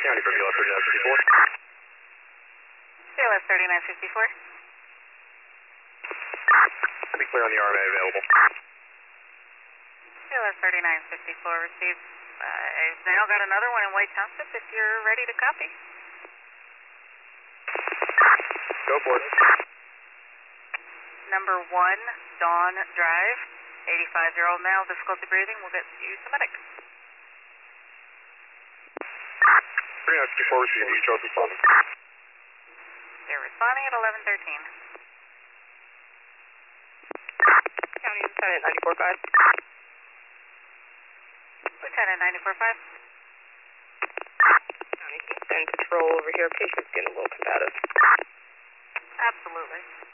County for BLS 3954. BLS 3954. Be clear on the RMA available. BLS 3954 received. I've now got another one in White Township if you're ready to copy. Go for it. Number 1, Dawn Drive, 85-year-old male, difficulty breathing, will get you to medic. 3954 received, East Coast responding. They're responding at 1113. County Lieutenant 945. Lieutenant 945. County, send patrol over here. Patient's getting a little combative. Absolutely.